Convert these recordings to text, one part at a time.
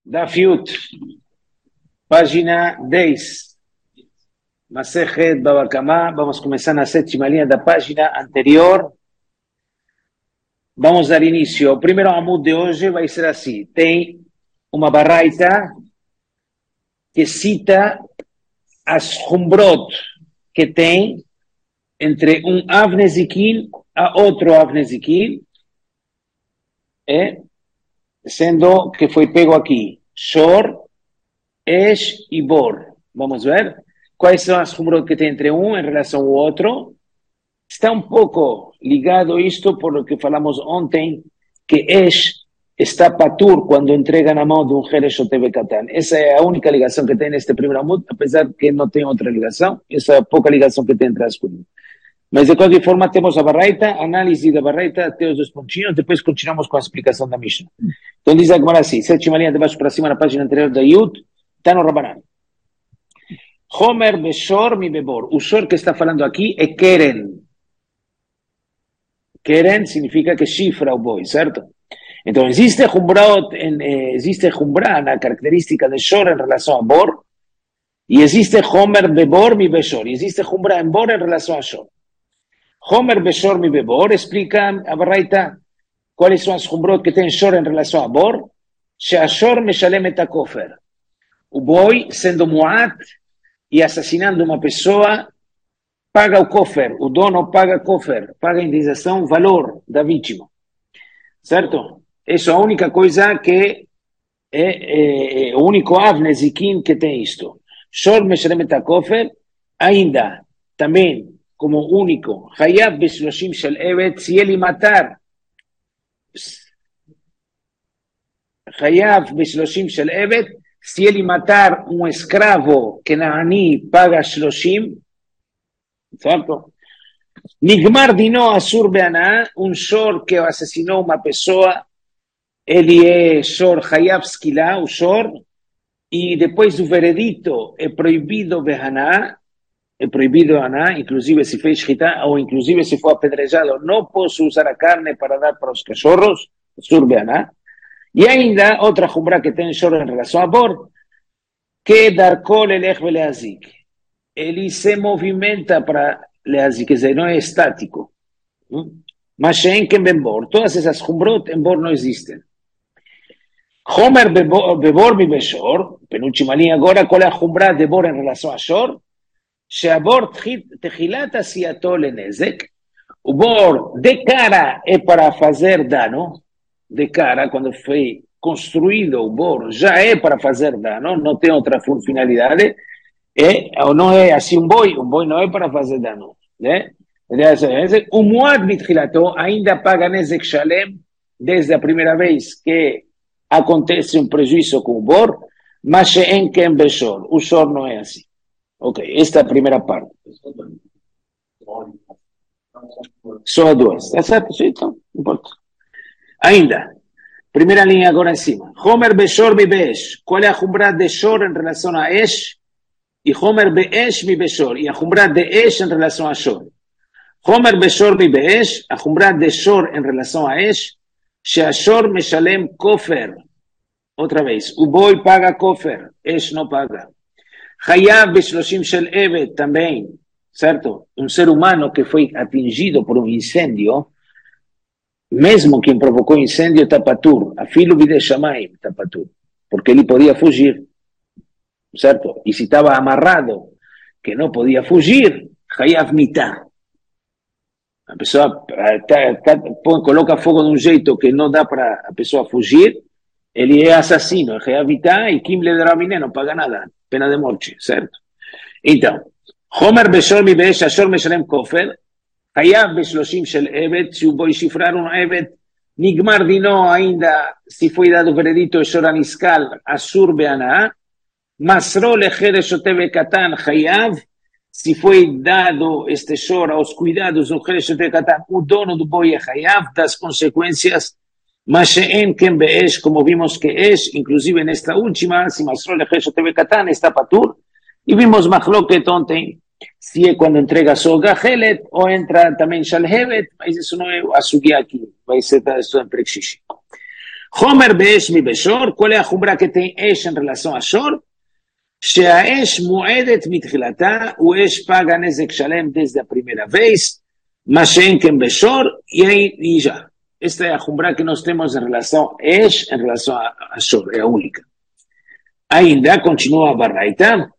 Daf Yut, página 10. Masejet Baba Kamá. Vamos começar na sétima linha da página anterior. Vamos dar início. O primeiro amud de hoje vai ser assim. Tem uma baraita que cita as humbrot que tem entre um avnezikin a outro avnezikin, sendo que foi pego aqui Shor, Esh e Bor. Vamos ver quais são as humbrot que tem entre um em relação ao outro. Está um pouco ligado isto por lo que falamos ontem, que Esh está patur quando entrega na mão de um Heresh ou Teve Katan. Essa é a única ligação que tem neste primeiro amud, apesar que não tem outra ligação. Essa é a pouca ligação que tem entre as coisas. Mas de qualquer forma temos a barraita, análise da barraita até os dois pontinhos, depois continuamos com a explicação da Mishnah. Então diz a Gemara assim, sétima linha de baixo para cima na página anterior da Yud, está no Rabanan. Homer Beshor mi Bebor. O Shor que está falando aqui é Keren. Keren significa que chifra o boi, certo? Então existe Humbrá na característica de Shor em relação a Bor, e existe Homer Bebor mi Beshor, e existe Humbrá em Bor em relação a Shor. Homer Beshor mi Bebor explica a barraita quais são as humbrot que tem Shor em relação a Bor. Sheashor meshalem et hakofer. O boi, sendo muat e assassinando uma pessoa, paga o kofer. O dono paga kofer, paga a indenização, valor da vítima. Certo? Essa é a única coisa que é o único avnezikin que tem isto. Shor meshalem et hakofer, ainda, também, como único, Hayav Beshloshim Shel Evet, se ele matar, Hayav Beshloshim Shel Evet, se ele matar um escravo que Naani paga Shloshim, certo? Nigmar Dino Asur Be'ana, um Shor que assassinou uma pessoa, ele é Shor Hayav Skila, o Shor, e depois do veredito é proibido Be'ana, é proibido Aná, inclusive se fez shchita, ou inclusive se for apedrejado, não posso usar a carne para dar para os cachorros, surbe Aná. E ainda, outra humbrá que tem Shor em relação a Bor, que darko lelech veleazik. Ele se movimenta para leazik, quer dizer, não é estático. Mas shenken ben Bor, todas essas humbrot em Bor não existem. Homer bebor mi beshor, penúltima linha agora, qual é a humbrá de Bor em relação a Shor? Sheabor techilat asiato lenezek. O bor de cara é para fazer dano, de cara, quando foi construído o bor, já é para fazer dano, não tem outra finalidade, ou não é assim um boi não é para fazer dano, né? O muad mitchilato ainda paga nezek shalem, desde a primeira vez que acontece um prejuízo com o bor, mas she'en ken beshor, o shor não é assim. Ok, esta é a primeira parte. Só duas. Está certo? Sim, então, não importa. Ainda, primeira linha agora em cima. Homer Beshor mi Beesh. Qual é a humbrá de Shor em relação a Esh? E Homer Beesh mi Beshor. E a humbrá de Esh em relação a Shor. Homer Beshor mi Beesh. A humbrá de Shor em relação a Esh. Sheashor meshalem kofer. Outra vez. O boi paga kofer. Esh não paga. Hayav Beshloshim Shel Evet também, certo? Um ser humano que foi atingido por um incêndio, mesmo quem provocou o incêndio está patur, afilo bide shamayim está patur, porque ele podia fugir, certo? E se estava amarrado, que não podia fugir, Hayav mitah. A pessoa coloca fogo de um jeito que não dá para a pessoa fugir, ele é assassino, é Hayav mitah, e Kim le Dravine não paga nada. Pena de morte, certo? Então, Homer Beshor mi Beesh, Ashor meshalem kofer, Hayav Beshloshim Shel Evet, se o boi chifrar um Evet, Nigmar Dino ainda, se foi dado veredito, Shor aniskal, Asur be'ana, Masro lecheresh o Teve Katan, Hayav, se foi dado este Shor aos cuidados do Heresh o Teve Katan, o dono do boi é Hayav, das consequências. Mas she'en ken be'esh, como vimos que Esh, inclusive nesta última, se Masro lecheresh o Teve Katan, está patur, e vimos Machloket ontem, se é quando entrega só Gachelet, ou entra também Shalhevet, mas isso não é a sugia aqui, vai ser estudando Prekshish. Homer Beesh mi Beshor, ¿cuál es la jumbra que tiene Esh en relación a Shor? שהאש מועדת מתחילתה, הוא אש פגע נזק שלם desde la primera vez, מה שאין כן בשור, y ya. Esta es la jumbra que nos tenemos en relación a Esh, en relación a Shor, es la única. Ainda, continúa Baraita,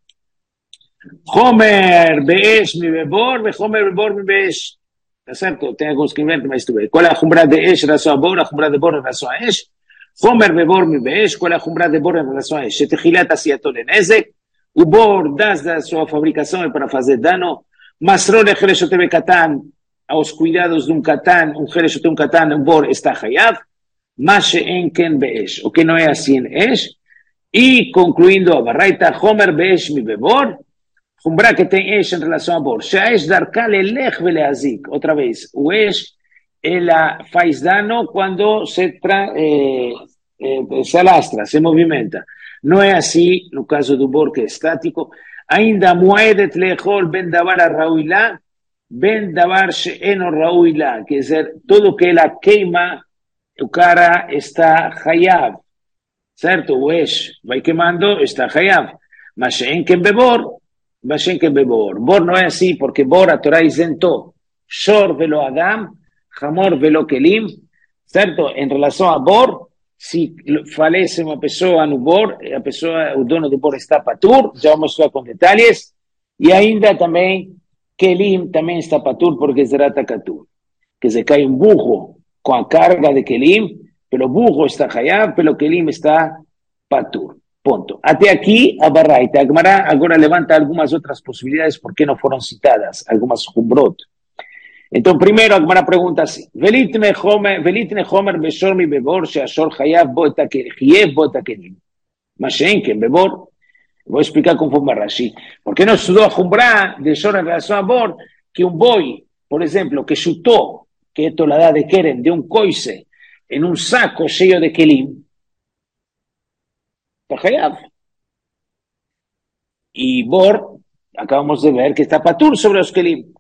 Homer Beesh mi Bebor, Homer Bebor mi Beesh. ¿Está cierto? Tengo que escribir, más estuve. ¿Cuál es la jumbra de Esh en relación a Bor, la jumbra de Bor en relación a Esh? Homer bebor mi beesh, ¿cuál es la jumbra de bor en relación a Esh? Shetechilat asiato lenezek, o bor das da sua fabricação para fazer dano, masrol e chereshote katan, aos cuidados de katan, chereshote katan, bor está hayav, mas en ken beesh, o que não é assim em Esh, e concluindo a barraita, Homer beesh mi bebor, jumbra que tem Esh em relação a bor, sheesh darka lelech veleazik, outra vez, o Esh, ela faz dano quando se alastra, se movimenta. Não é assim no caso do bor que é estático. Ainda moedet lechol ben davar a rauilá, ben davar she'eno rauilá, quer dizer, tudo que ela queima, o cara está hayav, certo? O Esh vai queimando, está hayav. Mas she'en ken bebor, mas she'en ken bebor. Bor não é assim, porque bor a Torá isentou. Shor velo Adam, Hamor velo Kelim, certo? Em relação a bor, se falece uma pessoa no bor, a pessoa, o dono do bor está patur, já vamos mostrar com detalhes, e ainda também, Kelim também está patur, porque será tacatur. Quer dizer, cai um burro com a carga de Kelim, pelo burro está hayav, pelo Kelim está patur. Ponto. Até aqui, a Baraita. A Gemara agora levanta algumas outras possibilidades, porque não foram citadas, algumas humbrot. Então, primeiro, a Gemara pergunta assim, Velitne Homer Beshor mi Bebor, she'ashor chayav bo et hakelim. Mas she'en ken Bebor. Vou explicar conforme Rashi. Porque não estudou a Jumbra de Shor em relação a Bor, que um boi, por exemplo, que chutou, que é toladá de Keren, de um coice, em saco cheio de Kelim, está chayav. E Bor, acabamos de ver que está patur sobre os Kelim.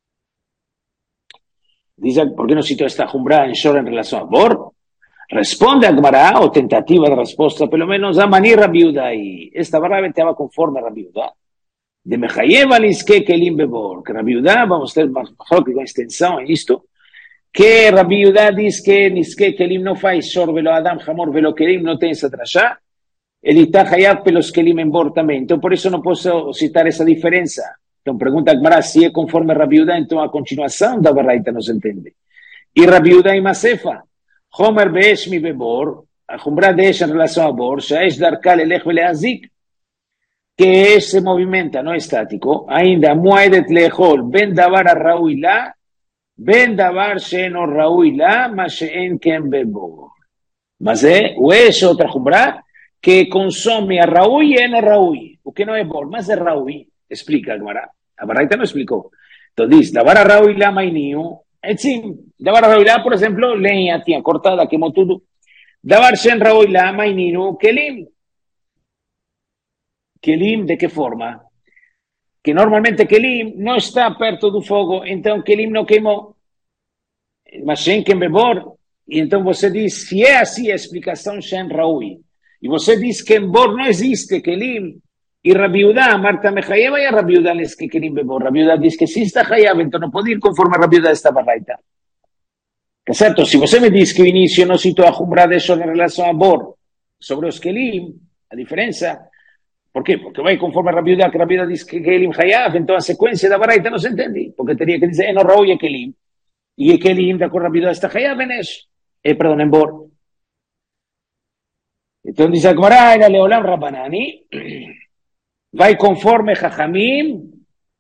Dice, ¿por qué no citó esta jumbra en Shor en relación a Bor? Responde a Gemara, o tentativa de respuesta, pelo menos a Mani Rabiuda, y esta barra estaba conforme a Rabiuda. De Mejayeva Liske Kelim Bebor, que Rabiuda, vamos a tener más mejor que con extensión en esto, que Rabiuda dice que Niske Kelim no faz Shor velo Adam, Hamor velo Kelim, no tiene esa trasha, el Itahayab pelos Kelim en Bor también. Entonces, por eso no puedo citar esa diferencia. Então, pergunta a Gemara se é conforme Rabiuda, então a continuação da Baraita não se entende. E Rabiuda e Masefa, Homer Beesh mi Bebor, a Jumbra de Esh em relação a Bor, Sheesh darka lelech veleazik, que Esh se movimenta, não é estático, ainda Moedet lechol, ben davar a Rauilá, ben davar she'eno Rauilá, mas she'en ken Bebor. Mas é o Esh, outra Jumbra, que consome a Raui e eno Raui, o que não é Bor, mas é Raui. Explica a Gemara. A Baraita no explicó. Entonces dice, davar a Rauilá mainío, davar a Rauilá, por ejemplo, leña, tía, cortada, quemó todo. Davar shen Rauilá mainío, Kelim. Kelim, ¿de qué forma? Que normalmente Kelim no está perto do fogo, então Kelim não queimou. Mas shen ken bebor. E então você diz, se é assim a explicação shen Raui, e você diz que em Bor não existe Kelim, y Rabiuda, Marta Mejayeva y a Rabiuda les que Kelim Bebor. Rabiuda dice que sí está Hayav, entonces no puede ir conforme a Rabiuda esta barraita. Que certo, si você me dice que o inicio no citó a Jumbra de eso en relación a Bor sobre os Kelim, a diferencia, ¿por qué? Porque va conforme a Rabiuda, que Rabiuda dice que Kelim Hayav, entonces a secuencia de la barraita no se entiende, porque tenía que decir, no Raúl y Kelim, y Kelim de acuerdo a Rabiuda está Hayav en eso, perdón, en Bor. Entonces dice Gemara, era Leolam Rabbanani, va conforme Jajamim,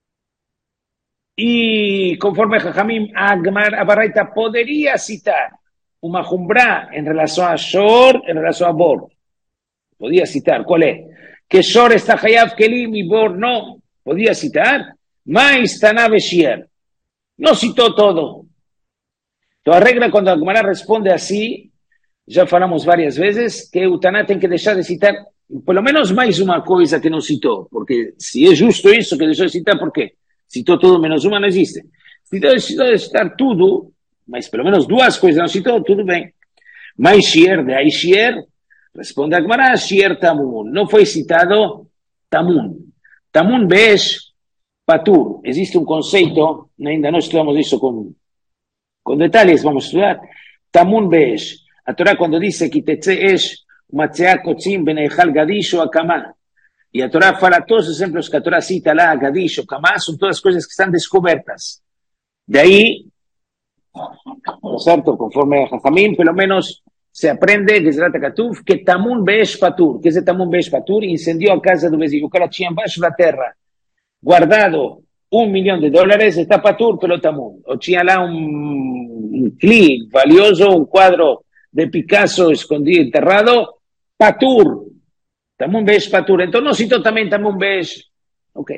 y conforme Jajamim, a Baraita podría citar una Jumbra en relación a Shor, en relación a Bor. Podía citar, ¿cuál es? Que Shor está Hayav Kelim y Bor no. Podía citar, Mais Taná Beshier. No citó todo. Toda regla cuando Gemara responde así, ya falamos varias veces, que o Taná tem que deixar de citar pelo menos mais uma coisa que não citou, porque se é justo isso que deixou de citar, por quê? Citou tudo menos uma, não existe. Citou de citar tudo, mas pelo menos duas coisas não citou, tudo bem. Mais shier de ai shier, responde a Gemara, shier tamun. No fue citado tamun. Tamun besh patur. Existe un concepto, ainda no estudiamos eso con detalles, vamos a estudiar. Tamun besh. A Torah cuando dice, kitetze esh, matzea kotzim benejal gadisho akama. Y a Torah fala todos los ejemplos que a Torah cita, la gadisho, kamá, son todas cosas que están descubiertas. De ahí, ¿no es cierto? Conforme a Jajamín, por lo menos se aprende desde la Takatuf que Tamun Besh Patur, que ese Tamun Besh Patur incendió a casa do vizinho, o cara tinha embaixo da terra guardado $1.000.000, está Patur pelo Tamun. O tinha lá un cli valioso, un cuadro de Picasso escondido, enterrado, Patur. Tamun Besh Patur. Entonces no cito también Tamun Besh. Ok.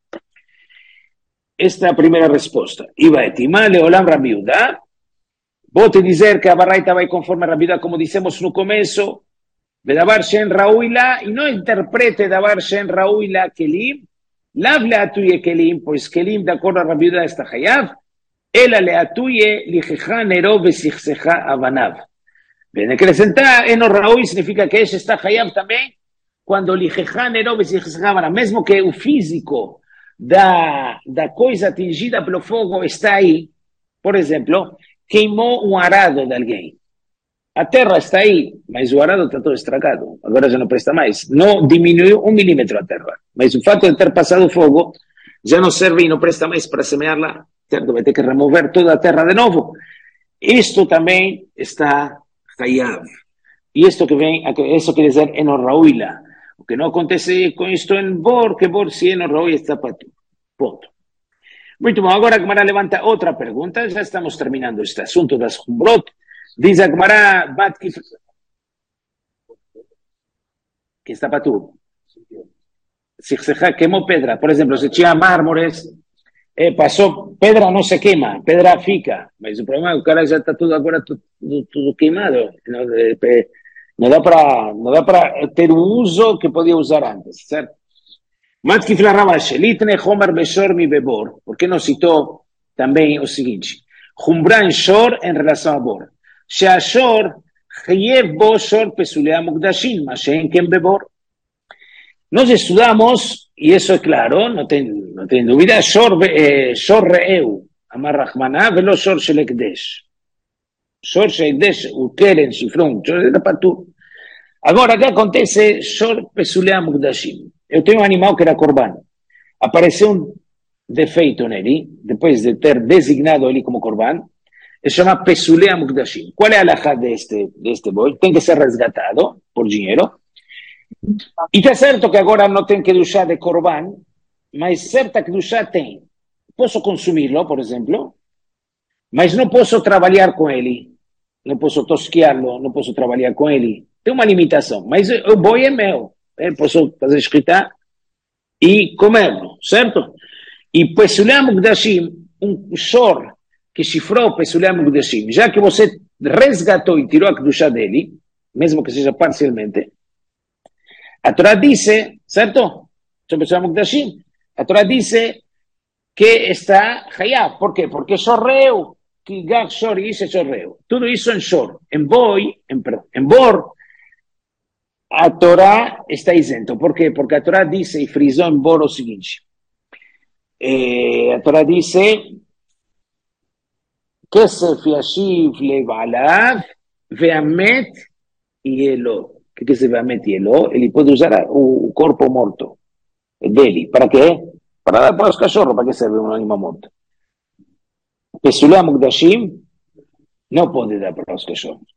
Esta primera resposta. Iba etimá leolam Rabiuda. Vou te dizer que a Baraita vai conforme a Rabiuda, como dissemos no começo, de Davar Shen Rauila, e não interprete Davar Shen Rauila Kelim, lav leatuye Kelim, pois Kelim, de acordo a Rabiuda, está Hayav, ela leatuye lijeja nero besichseja avanav. Bem, acrescentar eno Raui significa que esse está Hayav também, quando lijeja nero besichseja avanav, mesmo que o físico da coisa atingida pelo fogo está aí. Por exemplo, queimou um arado de alguém. A terra está aí, mas o arado está todo estragado. Agora já não presta mais. Não diminuiu 1 milímetro a terra. Mas o fato de ter passado fogo já não serve e não presta mais para semear lá. Certo? Vai ter que remover toda a terra de novo. Isto também está hayav. E isto que vem, isso quer dizer enorrauila. O que não acontece com isto em Bor, que Bor se enorrauila está para tudo. Ponto. Muito bom, agora a Gemara levanta outra pergunta, já estamos terminando este assunto das Humbrot. Diz a Gemara, que está para tudo. Se queimou pedra, por exemplo, se tinha mármores, passou, pedra não se queima, pedra fica, mas o problema é que o cara já está tudo agora tudo queimado, não dá para ter o uso que podia usar antes, certo? Matkif la Ravash, litne Homer beshor mi bebor, porque não citou também o seguinte, Humbran shor em relação a bor, sheashor chayev bo shor pesulea mukdashin, mas she'en ken bebor. Nós estudamos, e isso é claro, não tem dúvida, shor re'eu, amar Rahmaná, velo shor shel ekdesh. Shor shel ekdesh, o keren, shifron, shor era para tu. Agora, o que acontece? Shor pesulea mukdashin. Eu tenho um animal que era corban. Apareceu um defeito nele, depois de ter designado ele como corban, se chama pesulea mukdashim. Qual é a alahá deste boi? Tem que ser resgatado por dinheiro. E está certo que agora não tem kedushá de corban, mas certa kedushá tem. Posso consumi-lo, por exemplo, mas não posso trabalhar com ele. Não posso tosquiá-lo, não posso trabalhar com ele. Tem uma limitação, mas o boi é meu. Posso fazer escrita e comerlo, certo? E Pesulea Mukdashim, um shor que chifrou Pesulea Mukdashim, já que você resgatou e tirou a kedushá dele, mesmo que seja parcialmente, a Torá diz, certo? Pesulea Mukdashim, a Torá diz que está hayav. ¿Por quê? Porque shorreu, que gag shor e isso shorreu. Tudo isso em shor. Em boi, em bor, a Torá está isento. Por quê? Porque a Torá diz, e frisou em Bor o seguinte, a Torá diz Kesef yashiv lebalav ve'amet yelo. O que é ve'amet yelo? Ele pode usar o corpo morto dele. Para quê? Para dar para os cachorros. Para que serve um animal morto? Pesulea Mukdashim não pode dar para os cachorros.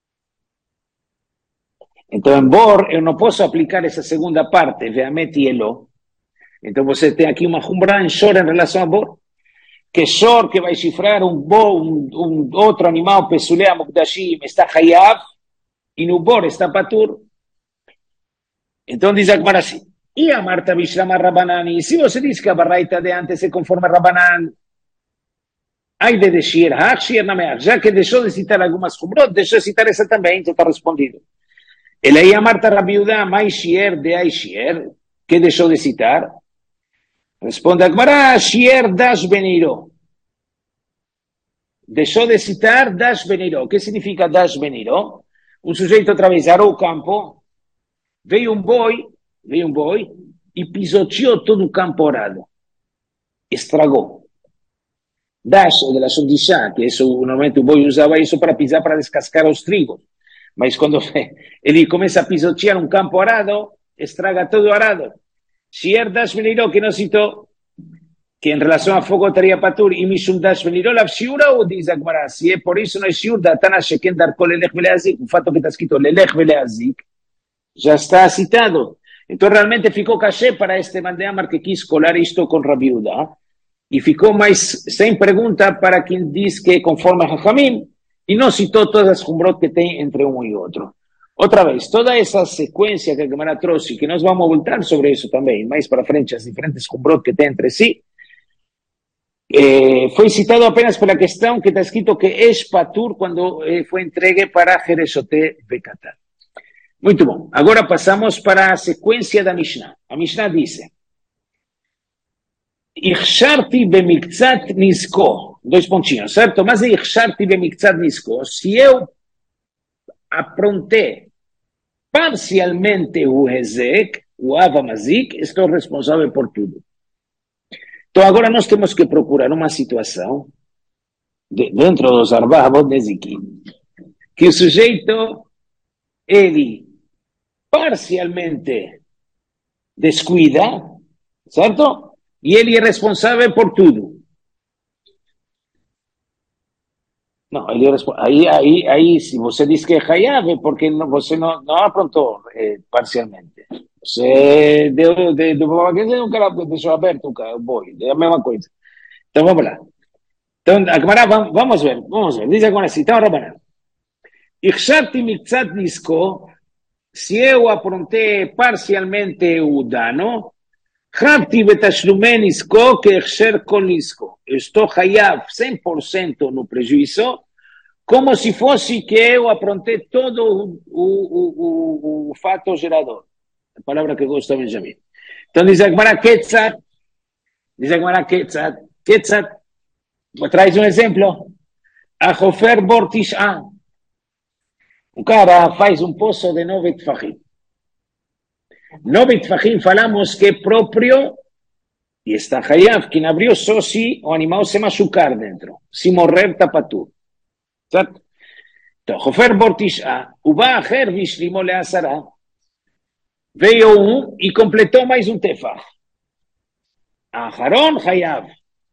Então, em Bor, eu não posso aplicar essa segunda parte, ve'amet yelo. Então, você tem aqui uma Humbra em Shor em relação a Bor. Que Shor, que vai chifrar um outro animal, Pesulea Mukdashim, está hayav, e no Bor está patur. Então, diz a Gemara assim, e a Marta Bishlama Rabanani, se você diz que a Baraita de antes se conforma a Rabanan, ai de Shir, já que deixou de citar algumas Humbrot, deixou de citar essa também, já está respondido. Ele aí a Marta Rabiuda, mais Shier de ai Shier, que deixou de citar? Responde a Gemara, Shier Dash Beniro. Deixou de citar Dash Beniro. O que significa Dash Beniro? Um sujeito outra vez arou o campo, veio um boi e pisoteou todo o campo arado. Estragou. Dash, della soddiscià, que isso, normalmente o boi usava isso para pisar, para descascar os trigos. Mas quando ele começa a pisotear um campo arado, estraga todo o arado. Shier Dash Veniró, que não citou, que em relação a fogo teria patur, e Mishum Dash Veniró, la Shiura, ou diz Agmará, se é por isso não é Shiur, da Tana Sheken Darko Lelech Veleazik, o fato que está escrito Lelech Veleazik, já está citado. Então realmente ficou cachê para este Mandeamar que quis colar isto com Rabiuda, e ficou mais sem pergunta para quem diz que é conforme a Jajamim, e não citou todas as humbrot que tem entre um e outro. Outra vez, toda essa sequência que a Gemara trouxe, que nós vamos voltar sobre isso também, mais para frente, as diferentes humbrot que tem entre si, foi citado apenas pela questão que está escrito que é patur quando foi entregue para Jeresoté Bekatar. Muito bom. Agora passamos para a sequência da Mishnah. A Mishnah diz: Ichsharti bemiktzat nisko. Dois pontinhos, certo? Mas Ichsharti bemiktzat nisko. Se eu aprontei parcialmente o Hezek, o Avamazik, estou responsável por tudo. Então agora nós temos que procurar uma situação dentro dos Arbavot Nezikim, que o sujeito, ele parcialmente descuida, certo? E ele é responsável por tudo. Não, ele é aí, se você diz que é Hayav, é porque você não aprontou parcialmente. Você deu uma coisa, o cara deixou aberto o boi, é a mesma coisa. Então vamos lá. Então, agora vamos ver. Diz agora assim, então, Rabanan. Ichsharti miktzat nisko, se eu aprontei parcialmente o dano, Havti betashlumen nisko que exer kol nisko. Eu estou hayav 100% no prejuízo, como se fosse que eu aprontei todo o fato gerador. A palavra que gosta Benjamin. Então diz a Gemara Ketzat, traz um exemplo. A Hofer Bortisha. O cara faz um poço de 9 tfachim. 9 tfachim falamos que é próprio e está hayav, quem abriu só se o animal se machucar dentro. Se morrer, está patur. Certo? Então, Hofer Bortisha, o Ba'acher Vishlimo Leasara, veio um e completou mais um tefach. Aharon hayav.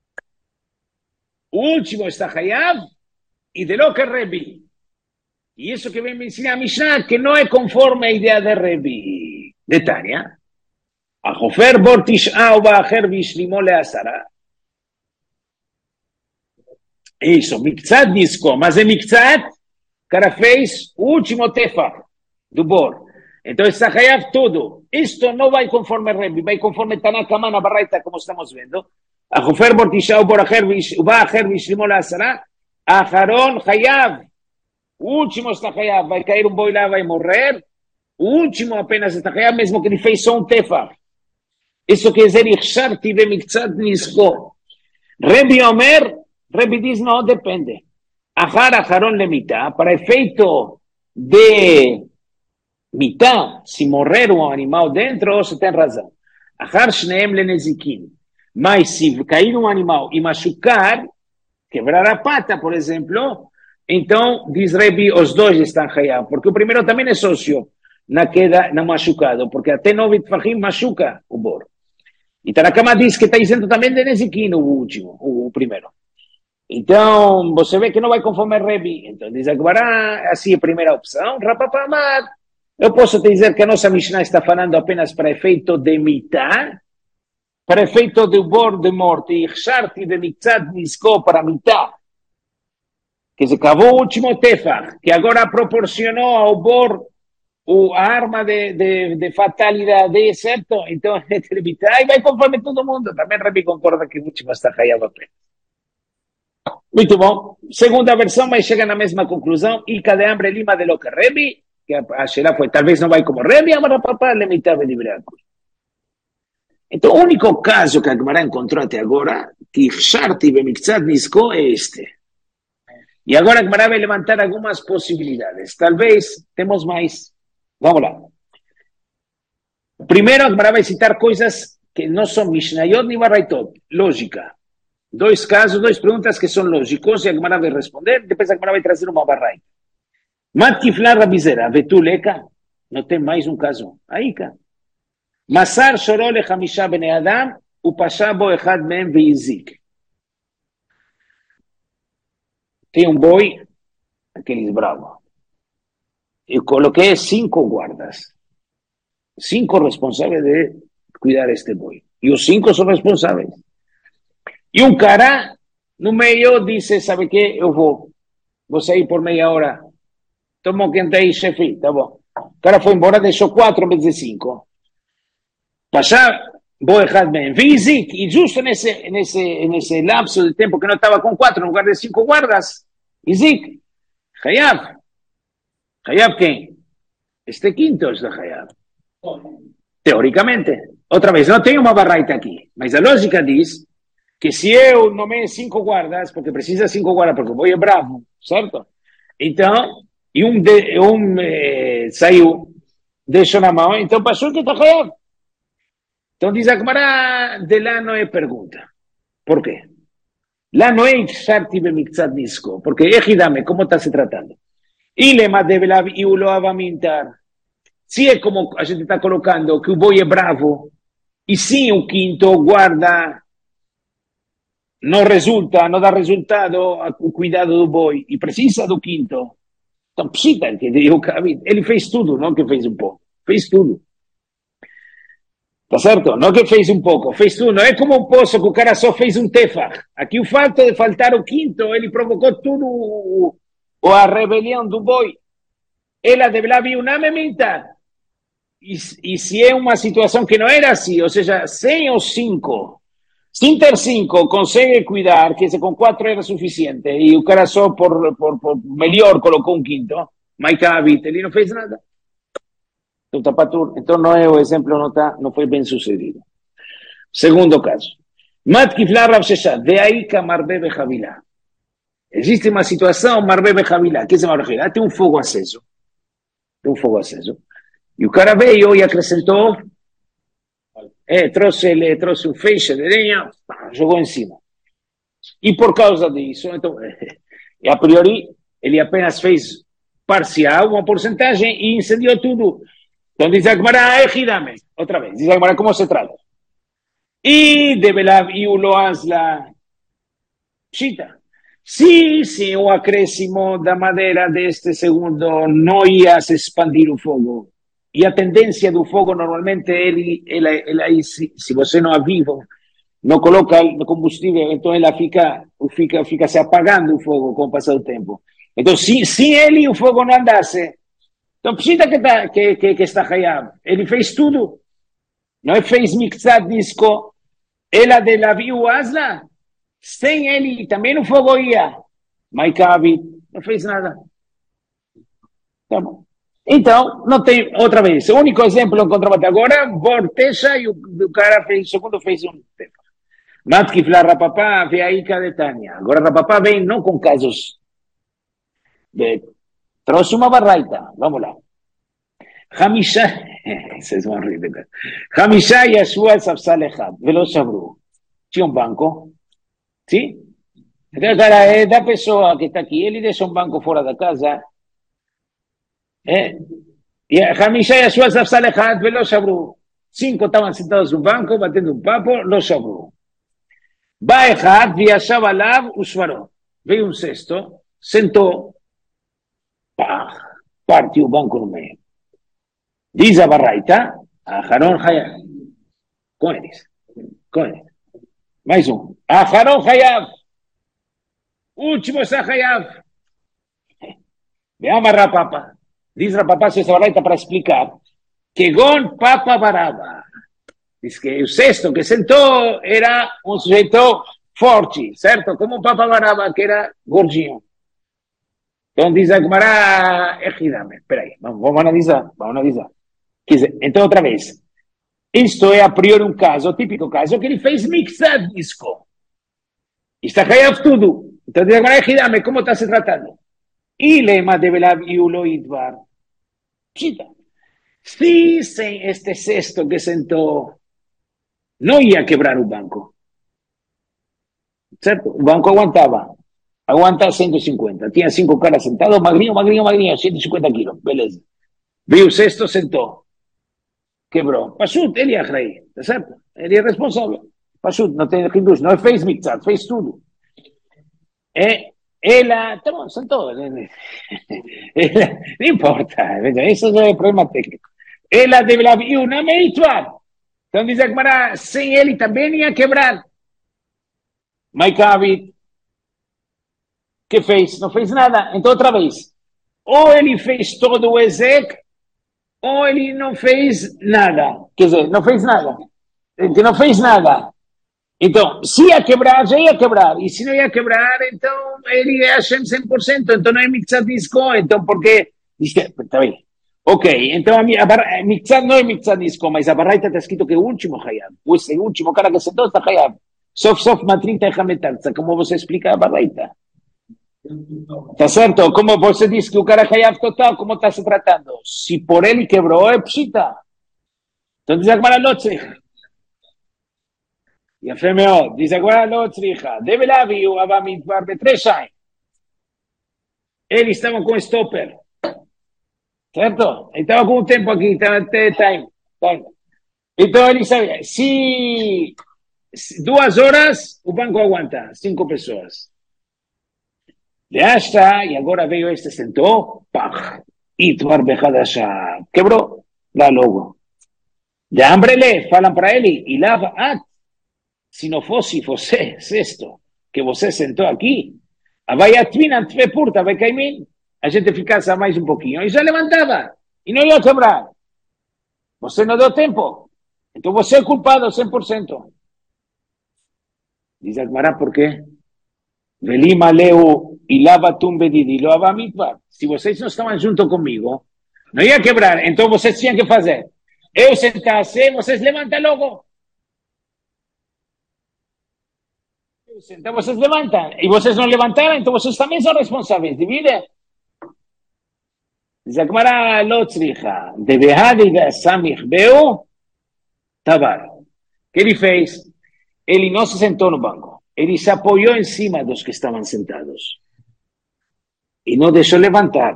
O último está hayav e de lo que Rebi. E isso que vem me ensinar a Mishnah, que não é conforme a ideia de Rebi. De Tânia. A Hofer Bortisha, o Ba'acher Vishlimo Leasara. Isso, Miktzat Nisko, mas é Miktzat, o cara fez o último tefach do bor. Então está hayav tudo. Isto não vai conforme Rebbe, vai conforme Tanakama na Baraita, como estamos vendo. A Hofer Bortisha, o Ba'acher Vishlimo Leasara, Aharon hayav. O último está hayav, vai cair um boi lá, vai morrer. O último apenas está hayav, mesmo que ele fez só um tefach. Isso quer dizer, Ichsharti Miktzat Nisko. Rebbe diz, não, depende. Aharon le mitá, para efeito de mitá, se morrer um animal dentro, você tem razão. Ahar shneem le nezikim. Mas se cair um animal e machucar, quebrar a pata, por exemplo, então, diz Rebbe, os dois estão hayav, porque o primeiro também é sócio na queda, no machucado, porque até 9 tfachim machuca o bor. E Tanakama diz que está dizendo também de nezikim o último, o primeiro. Então, você vê que não vai conforme Rebbe. Então, diz agora, assim, a primeira opção, Rapapamad. Eu posso te dizer que a nossa Mishnah está falando apenas para efeito de mitá, para efeito de bor de morte, e Ichsharti de Miktzat Nisko para mitá, que se acabou o último tefach, que agora proporcionou ao bor a arma de fatalidade, certo? Então, entre mitá, e vai conforme todo mundo. Também Rebbe concorda que o último está raiado apenas. Muito bom. Segunda versão, mas chega na mesma conclusão. E cada hambre lima de lo que Rebbe, que a Sheila foi, talvez não vai como Rebbe, mas papá le mitad de branco. Então, o único caso que a Gemara encontrou até agora, que Ichsharti bemiktzat nisko, é este. E agora a Gemara vai levantar algumas possibilidades. Talvez temos mais. Vamos lá. Primeiro, a Gemara vai citar coisas que não são Mishnayot nem Baraitot. Lógica. Dois casos, duas perguntas que são lógicos e a Gemara vai responder. Depois a Gemara vai trazer uma Baraita. Matkiflar Rabizera, Betuleka. Não tem mais um caso. Aí, cara. Masar shoró lechamisha bnei Adam, upashá bo echad mehem veizik. Tem um boi, aqueles bravos. Eu coloquei 5 guardas. 5 responsáveis de cuidar este boi. E os 5 são responsáveis. E um cara, no meio, disse, sabe o que? Eu vou sair por meia hora. Tomou quem tá aí, chefe, tá bom. O cara foi embora, deixou 4 vezes 5. Passar, vou errar bem. Vizik, e justo nesse lapso de tempo que não estava com 4, no lugar de 5 guardas, Izik, Hayav. Hayav quem? Este quinto é da Hayav. Teoricamente. Outra vez, não tem uma barraita aqui, mas a lógica diz que se eu nomeio 5 guardas, porque precisa 5 guardas, porque o boi é bravo, certo? Então, e saiu, deixou na mão, então passou que está Hayav. Então diz a Gemara, de lá não é pergunta. Por quê? Lá não é Iksharti bemiktzat nisko, porque Ejidame, como está se tratando? Ilema develav e o loavamintar. Se é como a gente está colocando, que o boi é bravo, e sim o quinto guarda, não dá resultado o cuidado do boi, e precisa do quinto. Então precisa, ele fez tudo, não que fez um pouco, fez tudo. Tá certo? Não que fez um pouco, fez tudo. Não é como um poço que o cara só fez um tefach. Aqui o fato de faltar o quinto, ele provocou tudo a rebelião do boi. Ela deverá vir unânime mental. E se é uma situação que não era assim, ou seja, sem os 5, sem ter 5, consegue cuidar, que com 4 era suficiente, e o cara só por melhor colocou um quinto, mas ele não fez nada. Então não é o exemplo, não foi bem sucedido. Segundo caso. Matkiflar Rav Sheshat, de aí que Marbe Bejavilá. Existe uma situação, Marbe Bejavilá. O que é Marbe Bejavilá? Tem um fogo aceso. E o cara veio e acrescentou, trouxe um feixe de lenha, jogou em cima. E por causa disso, então, a priori, ele apenas fez parcial, uma porcentagem, e incendiou tudo. Então diz a Gemara, Ejidame. Outra vez, diz a Gemara, como se trata? E develav e o loazla. Chita. Se o acréscimo da madeira deste segundo não ia se expandir o fogo, e a tendência do fogo normalmente ele se você não aviva, não coloca no combustível, então ela fica se apagando o fogo com o passar do tempo. Então, se ele o fogo não andasse, então precisa que está Hayav. Ele fez tudo. Não fez Miktzat Nisko. Ela de Laviu Asla. Sem ele, também o fogo ia. Maikavi não fez nada. Tá bom. Então, não tem, outra vez, o único exemplo que encontramos até agora, Bortecha, e o cara fez, o segundo fez um tema. Matkiflar Rapapá, Veaika de Tânia. Agora Rapapá vem não com casos trouxe uma barraita, vamos lá. Hamisha, vocês vão rir, cara. Hamisha Yashua Safsal Echad, Velo Shabru. Tinha um banco, sim? Então, cara, é da pessoa que está aqui, ele deixa um banco fora da casa, e Hamisha Yashua Safsal Echad, Velo Shabru. 5 estavam sentados no banco, batendo um papo, Lo Shabru. Ba Echad, Viashav Alav, Ushvaró. Veio um sexto, sentou, partiu o banco no meio. Diz a barraita, a Haron Hayav. Com eles. Mais um. A Haron Hayav. Último está Hayav. Veamos Rapapa. Diz Rapapa essa barraita para explicar que Gon Papa Baraba. Diz que o sexto que sentou era um sujeito forte, certo? Como o Papa Baraba, que era gordinho. Então diz a Gemara, Ejidame. Espera aí, vamos analisar. Quer dizer, então outra vez. Isto é a priori um caso, típico caso, que ele fez Miktzat Nisko. Está Hayav tudo. Então diz agora, Hidame, como está se tratando? E lema de Belav e Ulo Idvar. Pshita. Si sem este cesto que sentou, não ia quebrar o banco. Certo? O banco aguanta 150. Tinha 5 caras sentados, magrinho, 150 quilos. Beleza. Viu o cesto, sentou. Quebrou. Pashut, ele é Achraí, tá certo? Ele é responsável. Pashut, não tem hindus, não fez mitzat, fez tudo. Ela, tá bom, sentou. Ela, não importa, isso é o problema técnico. Ela deve haver uma mitzvah. Então diz a Gemara, sem ele também ia quebrar. Maikavit, que fez? Não fez nada. Então outra vez, ou ele fez todo o exec, ou ele não fez nada. Quer dizer, não fez nada. Que não fez nada. Então, se ia quebrar, já ia quebrar. E se não ia quebrar, então ele é Hashem 100%. Então não é Mitzat Nisco. Então, porque... Está bem. Ok, então a Mitzat não é Mitzat Nisco, mas a Baraita está escrito que é o último Hayab. O último cara que sentou está Hayab. Sof, Matrinta e Hametarza. Como você explica a Baraita? Tá certo? Como você diz que o cara é Hayab total, como está se tratando? Se por ele quebrou, é pshita. Então diz a Gemara Lotzrich. יפה מאוד, diz agora לא צריכה. דבי להביא הוא אבא מדבר בתרשיים. Eles estavam com stopper. Certo? Ele estava com o tempo aqui, estava time. Então ele sabia, se 2 horas, o banco aguanta, 5 pessoas. Já está, e agora veio este, sentou, pá, Itvar Bechadashá, quebrou, dá logo. De hambre falam para ele, e lava, se não fosse você, sexto, que você sentou aqui, vai a Twin Purta, vai cair, a gente ficasse mais um pouquinho, e já levantava, e não ia quebrar. Você não deu tempo, então você é culpado 100%. Diz a Gemara, por quê? Velima leu e lava tumbedidi, lo avamitva. Se vocês não estavam junto comigo, não ia quebrar, então vocês tinham que fazer. Eu sentasse, vocês levantam logo. Então vocês levantam. E vocês não levantaram, então vocês também são responsáveis. Divide. Diz a Gemara, lo tzricha. De behadi de samich beu, tabar. O que ele fez? Ele não se sentou no banco. Ele se apoiou em cima dos que estavam sentados. E não deixou levantar.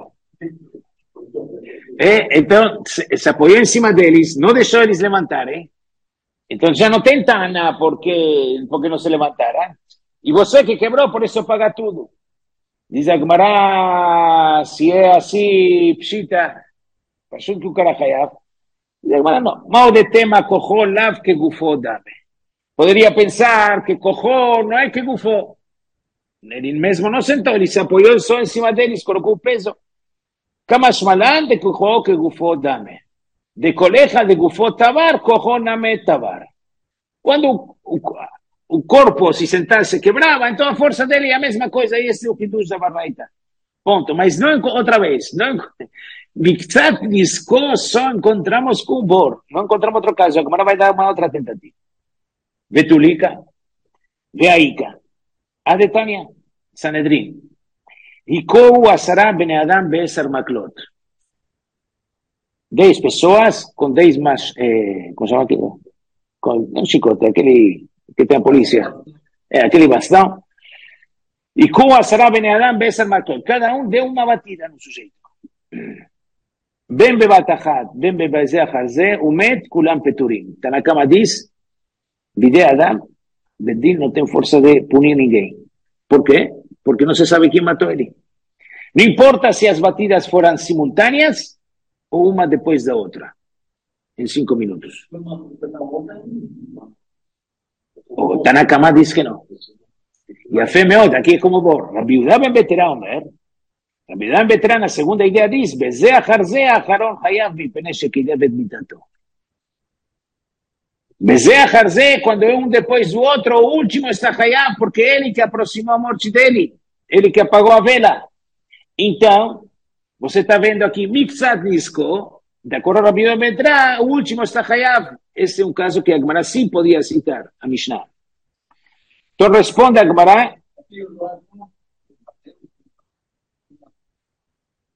Então, se apoiou em cima deles, não deixou eles levantarem. Então já não tem tana porque não se levantaram. E você que quebrou, por isso paga tudo. Diz a Gemara, se é assim, pshita, passou que o cara Hayav. Diz a Gemara, não. Mal de tema, cojo lav que gufo dame. Poderia pensar que cojo não é que gufo. Ele mesmo não sentou, ele se apoiou só em cima deles, colocou o peso. Kamash malan de cojo que gufo dame. De coleja de gufo tabar, cojo name tabar. Quando o corpo se sentasse quebrava, então a força dele é a mesma coisa, e esse é o que diz a Baraita. Ponto. Mas não outra vez. Miktzat Nisco só encontramos com o Bor. Não encontramos outro caso. Agora vai dar uma outra tentativa. Betulika, Veaika, Adetania, Sanedrin. Hikou Asara Bene Adam Be'esar Maklot. 10 pessoas com 10 mais, como chama aquilo? Com um chicote, aquele que tem a polícia. Aquele bastão. E com a Sarah Ben Adam Besar Maklot. Cada um deu uma batida no sujeito. Ben bebatachat, ben bebazeh achazeh, umet kulam peturim. Tanakama diz, Bidei Adam, Bedin não tem força de punir ninguém. Por quê? Porque não se sabe quem matou ele. Não importa se as batidas foram simultâneas ou uma depois da outra. Em 5 minutos. O Tanakama diz que não. E a fé meod, aqui é como Bor. Rabi Yehuda ben Beterá, Rabi Yehuda ben Beterá, na segunda ideia diz, Bezeh achar acharon hayav mipnei shekidev et mitato. Bezeh achar quando é um depois do outro, o último está hayav, porque ele que aproximou a morte dele, ele que apagou a vela. Então, você está vendo aqui, Miktzat Nisco, de acordo com Rabi Yehuda ben Beterá, o último está hayav. Esse é um caso que a Gemara sim podia citar, a Mishnah. Então responde a Gemara,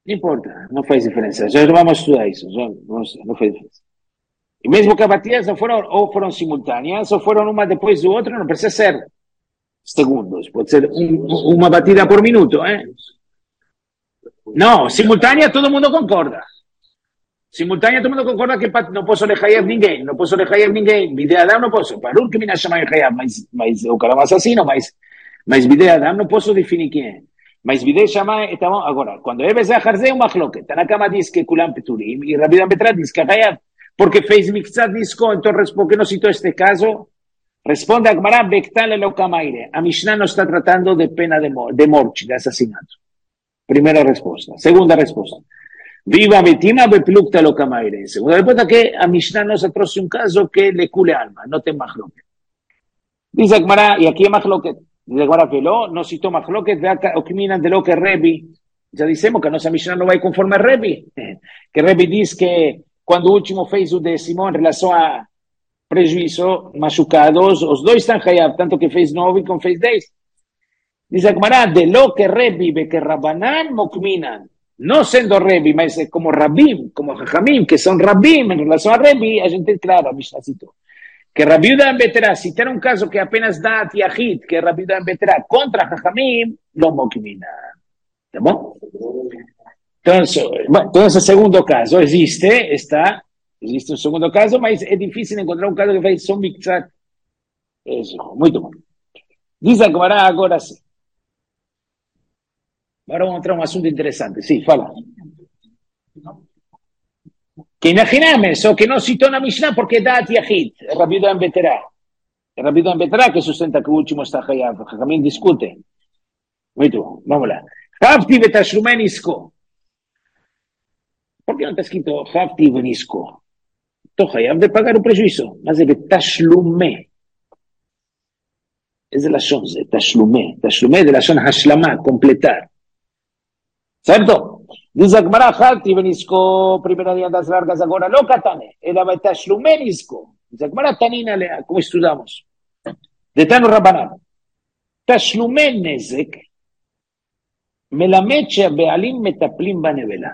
Não importa, não faz diferença. Já vamos estudar isso, já, não faz diferença. E mesmo que as batidas não foram, ou foram simultâneas, ou foram uma depois do outro, não precisa ser segundos, pode ser uma batida por minuto, eh? Não, simultânea todo mundo concorda. Simultânea todo mundo concorda que não posso lechayev ninguém, não posso lechayev ninguém. Bidei Adam não posso. Parur que me chama lechayev, mas o cara é um assassino, mas Bidei Adam não posso definir quem é. Mas Bidei chama, então, agora, quando é Bezahar Zeh, uma chloque. Tanakama diz que Kulam Peturim, e Rabbi Dan Betra diz que Hayav, porque fez mixad disco, então, por que não citou este caso? Responde a Gemara, Bektal Elokamaire. A Mishnah não está tratando de pena de morte, de assassinato. Primeira resposta. Segunda resposta. Viva Betima Beplukta Elokamaire. Segunda resposta que a Mishnah nos trouxe um caso que le cule alma, não tem machloket. Diz a Gemara, e aqui é machloket. Diz a Gemara que não citou machloket, o que minan de lo que Rebi. Já dissemos que a nossa Mishnah não vai conforme a Rebi. Que Rebi diz que quando o último fez o décimo em relação a prejuízo, machucados, os dois estão hayav, tanto que fez 9 como fez 10. Diz a Gemara, de lo que Rebi ve que Rabanan mokminan, não sendo Rebi, mas como Rabim, como Jajamim, que são Rabim em relação a Rebi, a gente, claro, a Mishnah citou. Que Rabi Udan Beterá, se tem um caso que apenas dá Yahid, que Rabi Udan Beterá contra Jajamim, não mokminan. Tá bom? Então, esse segundo caso existe um segundo caso, mas é difícil encontrar um caso que faz só mixar. Isso, muito bom. Diz a Gemara agora sim. Agora vamos entrar um assunto interessante. Sim, fala. Que imaginame, só que não citou na Mishnah porque dá Yahid, Rabi Dan Beterá. É Rabi Dan Beterá que sustenta que o último está Hayav. Jajamim discute. Muito bom, vamos lá. Hafti betashlumen isko. Por que não está escrito Hafti benisco? Estou Hayav de pagar o prejuízo, mas é betashlume. É de Lashon, tashlume. Tashlume de Lashon hashlama, completar. Certo? Diz a Gemara, Hafti benisco, primeira dia das largas agora, lo katane. Era betashlume nisco. Diz a Gemara, tanina lea, como estudamos. De Tano Rabanan. Tashlume nezek. מלמד שהבעלים מטפלים בנבלה.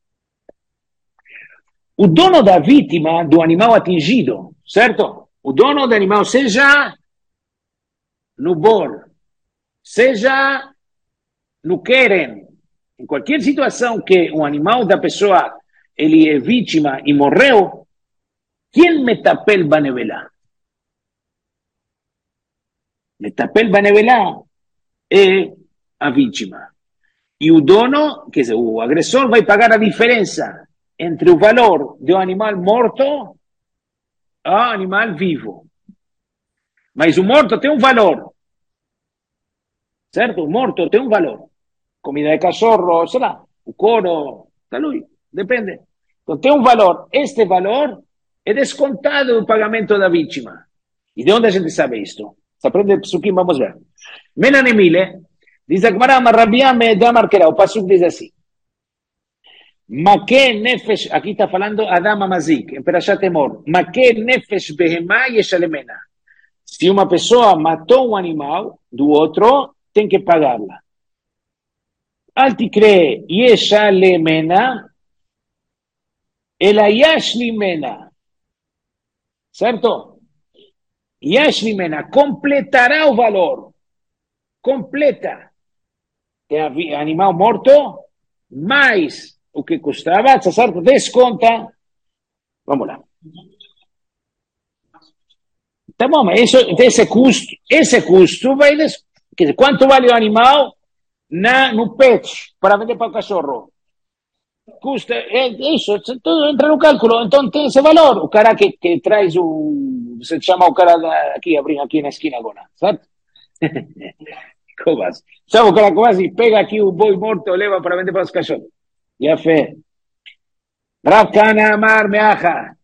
O dono da vítima do animal atingido, certo? O dono do animal, seja no bor, seja no querem, em qualquer situação que um animal da pessoa ele é vítima e morreu, quem metapel banevela? Metapel banevela é a vítima. E o dono, quer dizer, o agressor vai pagar a diferença entre o valor de um animal morto e um animal vivo. Mas o morto tem um valor. Certo? O morto tem um valor. Comida de cachorro, sei lá, o couro, tá lui, depende. Então tem um valor. Este valor é descontado do pagamento da vítima. E de onde a gente sabe isto? Se aprende Psukim, vamos ver. Menanemile, diz a Gemara, Marrabia me dá marquera. O Pasuk diz assim. Make nefesh, aqui está falando Adam Amazik, em Perashat Emor. Make nefesh behemá yeshalemena. Se uma pessoa matou um animal do outro, tem que pagá-la. Altikre yeshalemena, ela yashlimena. Certo? Yashlimena, completará o valor. Completa. É animal morto, mais o que custava, certo? Desconta. Vamos lá. Tá bom, mas esse custo vai... Quer dizer, quanto vale o animal no pet para vender para o cachorro? Custa, isso, tudo entra no cálculo, então tem esse valor. O cara que traz você chama o cara aqui, abrindo aqui na esquina agora, certo? Como assim? Sabe o cara como assim? Pega aqui o boi morto e leva para vender para os cachorros. Já fez. Rav Kana Amar Meacha.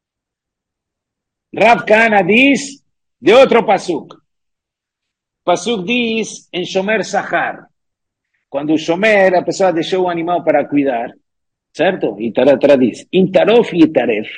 Rav Kana diz de outro pasuk. Pasuk diz em Shomer Sahar. Quando o Shomer, a pessoa deixou o animal para cuidar, certo? E Taratra diz, Intarof e Taref.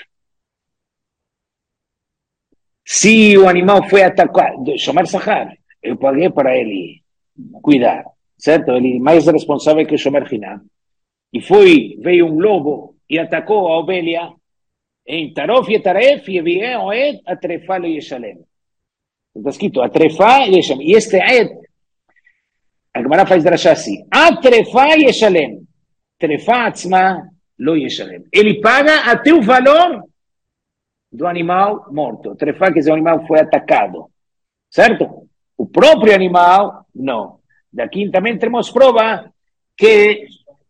Se o animal foi atacado, Shomer Sahar, eu paguei para ele cuidar, certo? Ele é mais responsável que o Shomer Hinam. veio um lobo e atacou a ovelha, em Tarof e Taref, e Evie Oed, Atrefá lo Yeshalem. Está escrito, Atrefá e Yeshalem. E este Ed, a Gemara faz drashá assim, Atrefá e Yeshalem. Trefá atzma lo Yeshalem. Ele paga até o valor do animal morto. Trefá, quer dizer, o animal foi atacado. Certo? O próprio animal, não. Daqui também temos prova que...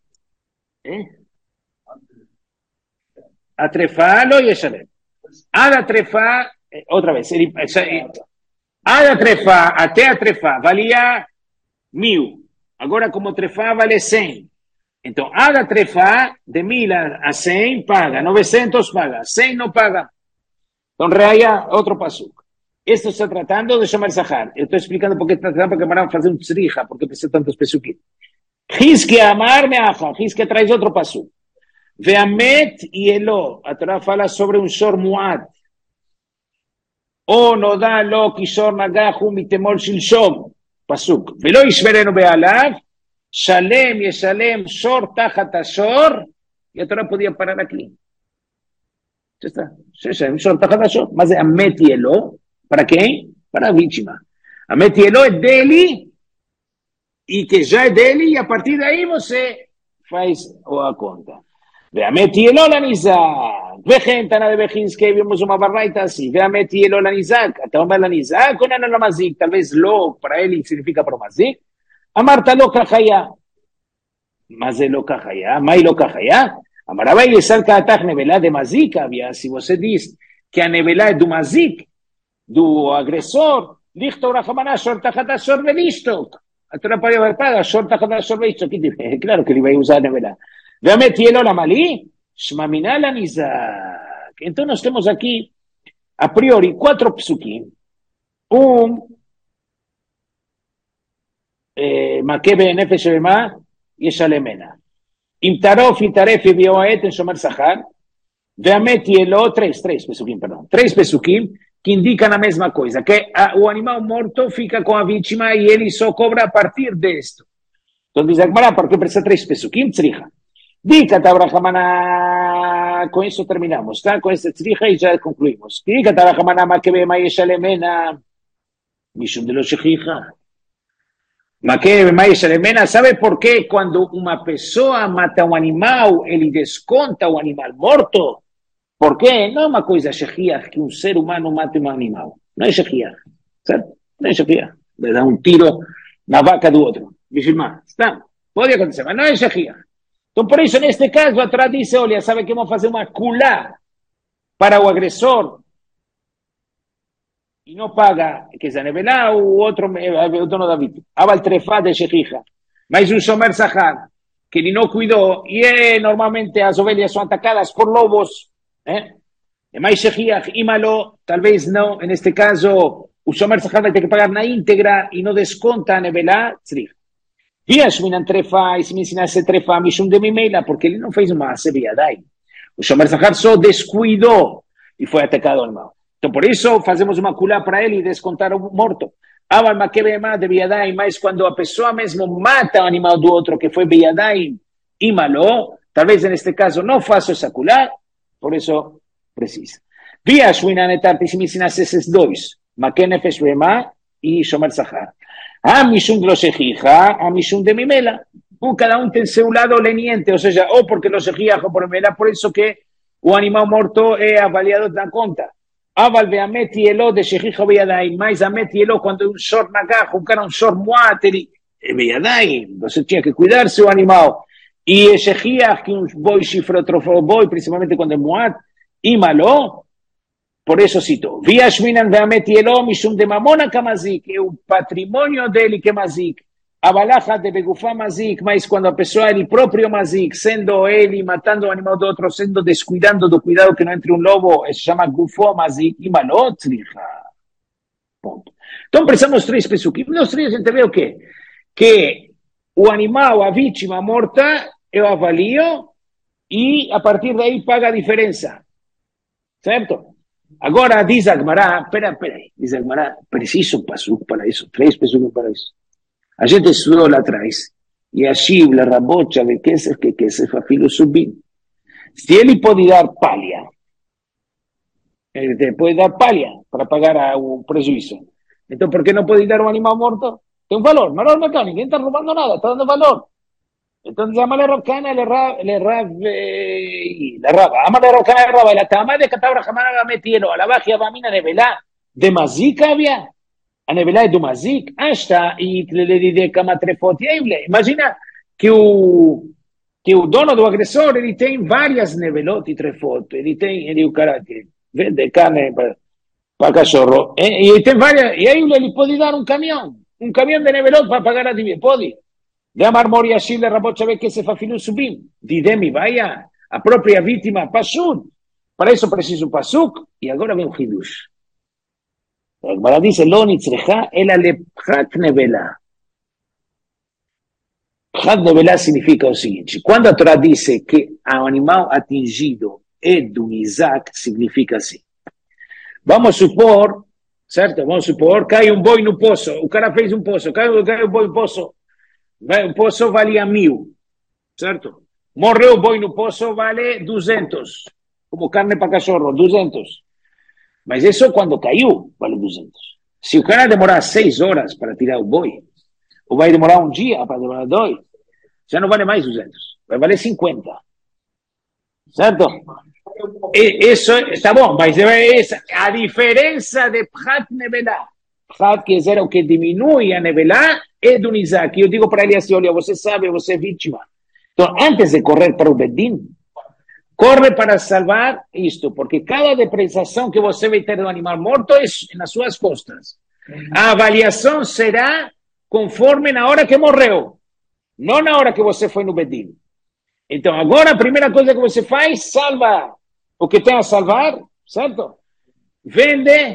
A trefá lo Yeshalem. A da trefá, outra vez, a da trefá, até a trefá, valia 1.000. Agora, como trefá, vale 100. Então, a da trefá, de 1.000 a 100, paga. 900 paga. 100 não paga. Então, reaya outro pasuk. Esto está tratando de Shomer Zahar. Eu estou explicando porque está tratando para que vamos fazer um tzricha, porque precisa tantos pesukim. Hizki amar meacha. Hizki traz outro pasuk. Veamet y elo. A Torá fala sobre un shor muad. O no da lo kishor nagahu mitemol shilshom. Pasuk. Velo ishverenu be'alav. Shalem yeshalem shor tachat ashor. Y a Torá podía parar aquí. Ya está. Shalem shor tachat ashor. Más de amet y elo. ¿Para qué? Para a vítima. Amet y elo es dele. Y que ya es dele. Y a partir de ahí você faz a conta. Veameti elo la nizak. Vejen tana de Bejinsky, vimos uma barraita así. Veameti elo la nizak. Até uma la nizak, o não la mazik. Talvez lo, para ele, significa pro mazik. Amarta lo kachaya. Mas é lo kachaya. Mai lo kachaya. Amarava ele salka atak nevelá de mazik. Havia, se você diz que a nevelá é do mazik, do agressor, lichto rachamaná, shor tachatá, shor velishtok. A Torá paga, shor tachatá, shor velishtok. Claro que ele vai usar a nevelá. Veameti elo la malí, shmamina la nizak. Entonces nós temos aqui, a priori, 4 psukim. Makebe nefesh bema yeshalemena. Im tarof y taref y bioaet en shomer zahar. Veameti elo, 3 psukim, perdão. 3 psukim que indicam a mesma coisa, que o animal morto fica com a vítima e ele só cobra a partir disto. Então diz a Gemara, por que precisa 3 psukim? Tzricha. Dica Tabrahamaná, con eso terminamos, ¿está? Con este tzricha y ya concluimos. Dica Tabrahamaná, Makebe Mayeshalemena, Mishum de los Shechija. Makebe Mayeshalemena, ¿sabe por qué cuando una persona mata un animal, ele desconta un animal morto? ¿Por qué? No es una cosa Shechija que un ser humano mate un animal. No es Shechija, ¿sabes? No es Shechija. Le da un tiro na vaca do outro. Bishilma, ¿está? Puede acontecer, pero no es Shechija. Então, por isso, neste caso, a Torá diz, olha, sabe que vamos fazer uma kulá para o agressor e não paga, quer dizer, nevelá, o outro, o dono da vítima. Aval trefá de Shechija. Mas um Shomer Zahar, que ele não cuidou, e normalmente as ovelhas são atacadas por lobos, é mais Shechija, ímalo, talvez não, neste caso, o Shomer Zahar vai ter que pagar na íntegra e não desconta a nevelá, tzricha. Viashminan trefa, e se me ensinasse trefa, mishum de mimela, porque ele não fez uma sebiadai. O Shomer Zahar só descuidou e foi atacado ao animal. Então, por isso, fazemos uma kulá para ele e descontar o morto. Aval makebema de biadai, mas quando a pessoa mesmo mata o animal do outro que foi biadai, imalo, talvez neste caso não faça essa kulá, por isso precisa. Viashminan etarti, se me ensinasse esses dois, makenefesh bema e Shomer Zahar. A mishum de los Shechija, a mishum de mimela. Cada um tem seu lado leniente, ou seja, ou porque los Shechija ou por mimela, por isso que o animal morto é avaliado na conta. Aval veamet y elo de Shechija beyadai, mais amet y elo quando um shor nagaj, um cara um shor muat, ele beyadai, você tinha que cuidar seu animal. E Shechija, que um boi chifre, outro boi, principalmente quando é muat, imalo. Por eso cito, Viashminan veameti elo mishum de mamona kamazik, é o patrimônio dele que é mazik. Abalaja de begufá mazik, mas quando a pessoa é ele próprio mazik, sendo ele matando o animal do outro, sendo descuidando do cuidado que não entre um lobo, se chama gufó mazik, e malotricha. Ponto. Então precisamos 3 pesukim. Nos 3 a gente vê o quê? Que o animal, a vítima morta, eu avalio e a partir daí paga a diferença. Certo? Agora diz a Gemara, espera aí, diz a Gemara, preciso um pasuk para isso, 3 pesukim para isso. A gente estudou lá atrás Yashiv, la rabocha, de que se fa filo subir. Si él puede dar palia, te puede dar palia para pagar a un prejuicio. Entonces, ¿por qué no puede dar un animal muerto? Tiene un valor, valor mecánico, no está robando nada, está dando valor. Entonces, llámale rocana, le raba, llámale rocana, le raba, la tama de catabra jamás la metieron, a la baja vamina de velá, de mazik había, a nevelá de mazik, hasta, y le di cama trefotible. Imagina que o dono do agressor, ele tem várias nevelote e trefoto, ele o cara que vende carne para cachorro, e ele tem várias, e aí ele pode dar um caminhão de nevelote para pagar a dívida, pode. De amar mori assim, le rabot sabe que se fa filo subim, didemi, vai a própria vítima, pasuk, para isso preciso pasuk, e agora vem o hidush. A Gemara diz, lo nitzrecha, ela lepchat nevela. Pchat nevela significa o seguinte, quando a Torá diz que o animal atingido é do Isaac, significa assim. Vamos supor, certo? Vamos supor, cai um boi no poço, o cara fez um poço, cai um boi no poço, o poço valia 1.000, certo? Morreu o boi no poço, vale 200, como carne para cachorro, 200. Mas isso quando caiu, vale 200. Se o cara demorar 6 horas para tirar o boi, ou vai demorar um dia para demorar 2, já não vale mais 200, vai valer 50. Certo? Isso está bom, mas a diferença de Pchat Nevelá. Pchat quer dizer o que diminui a Nevelá é do Isaac. Eu digo para ele assim, olha, você sabe, você é vítima. Então, antes de correr para o Bedin, corre para salvar isto, porque cada depreciação que você vai ter do animal morto é nas suas costas. A avaliação será conforme na hora que morreu, não na hora que você foi no Bedin. Então, agora a primeira coisa que você faz, salva o que tem a salvar, certo? Vende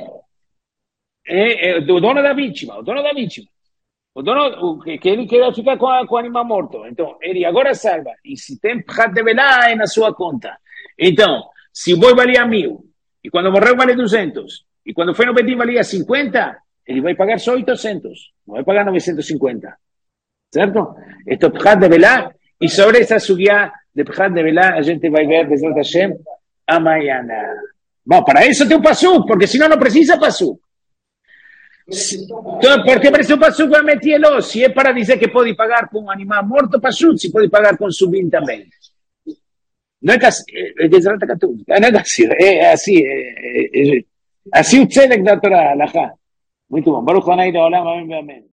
do dono da vítima, o dono da vítima. O dono, que ele quer ficar com o animal morto. Então, ele agora salva. E se tem pchat de velá, é na sua conta. Então, se o boi valia 1.000, e quando morreu vale 200, e quando foi no Bedin valia 50, ele vai pagar só 800, não vai pagar 950. Certo? Este é pchat de velá, e sobre essa subida de pchat de velá, a gente vai ver, Bezrat Hashem, amanhã. Bom, para isso tem um pasuk, porque senão não precisa pasuk. Então, por que precisa um pasuk para metê-lo? Se é para dizer que pode pagar com um animal morto, pasuk, se pode pagar com subim também. Não é assim, não é assim, é assim, assim o tzedek da Torá, alahá. Muito bom. Baruch Hanai da Olam, amém, amém.